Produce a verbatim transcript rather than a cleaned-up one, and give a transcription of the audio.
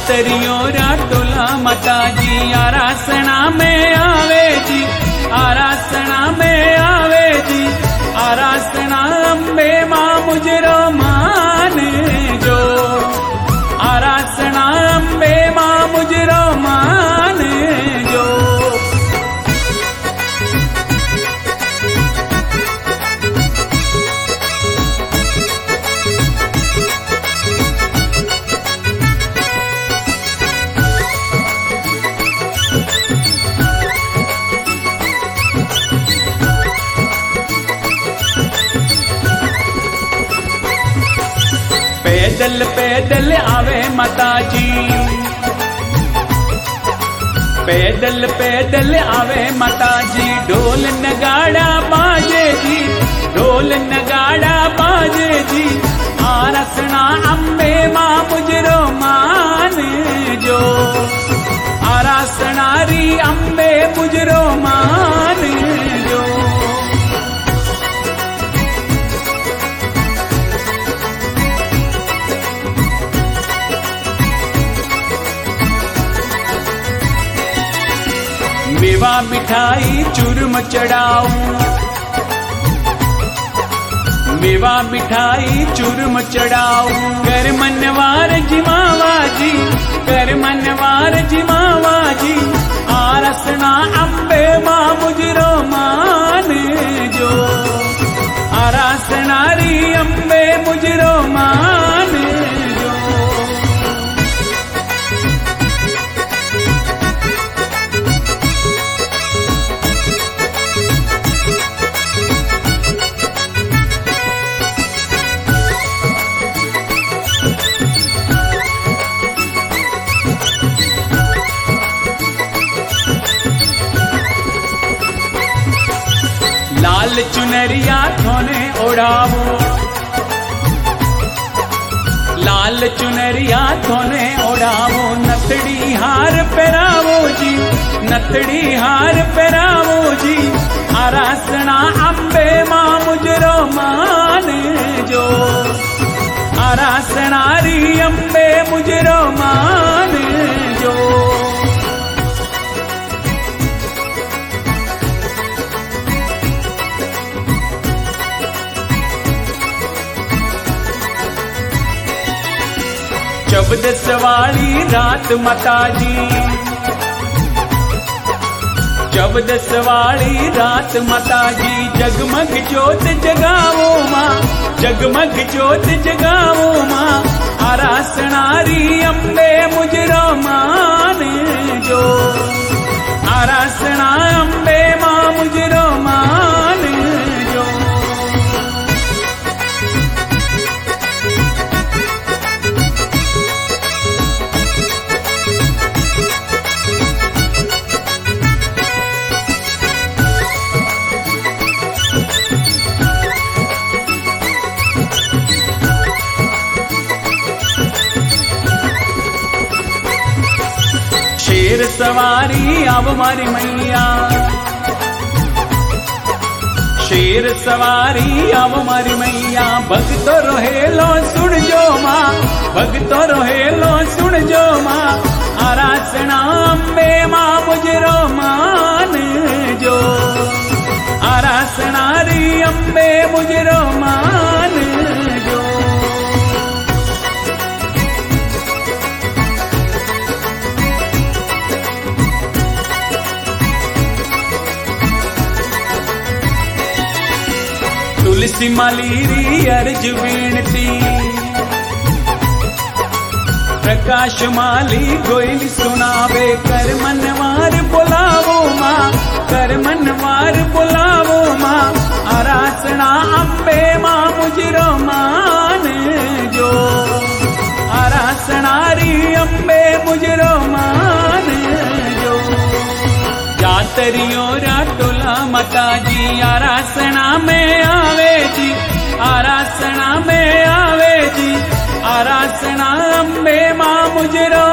जातरियों राटोला माता जी आरासना में आवे जी, आरासना में आवे जी, आरासना अम्बे मां मुजरो मान जो, आरासना अम्बे मां मुजरो मान जो। पैदल पैदल आवे माता जी, पैदल पैदल आवे माता जी, ढोल नगाड़ा बाजे जी, ढोल नगाड़ा बाजे जी, आरासना अम्बे मां मुजरो मान जो, आरासना री अम्बे मुजरो मान जो। मेवा मिठाई चूरम चढ़ाऊं, मेवा मिठाई चूरम चढ़ाऊं, कर मनवार जिमावा जी, कर मनवार जिमावा जी, आरासना अम्बे मां मुजरो मान जो, आरासना री अम्बे मुजरो मान जो। लाल चुनरिया थोने ओढ़ावो, लाल चुनरिया थोने ओढ़ावो, नथड़ी हार पहरावो जी, नथड़ी हार पहरावो जी, आरासना अम्बे मां मुजरो मान जो, आरासना री अम्बे मुजरो मान जो। चौदस वाली रात माता जी, चौदस वाली रात माता जी, जगमग ज्योत जगावो मां, जगमग ज्योत जगावो मां, आरासना री अम्बे मुजरो मान जो, आरासना अम्बे मां मुजरो मान जो। शेर सवारी आव मारी मैया, शेर सवारी आव मारी मैया, भगतो रोहेलो सुन जो मां, भगतो रोहेलो सुन जो मां, आरासना अम्बे मां मुजरो मान जो, आरासना री अम्बे मुजरो मान जो। तुलसी मालीरी अर्ज विनती, प्रकाश माली गोइल सुनावे, कर मनवार बुलावो मां, कर मनवार बुलावो मां, आरासना अम्बे मां मुजरो मान जो, आरासना री अम्बे मुजरो मान जो। जातरियों राटोला माता जी आरासना में आवे जी, आरासना में आवे जी, आरासना अम्बे मां मुजरो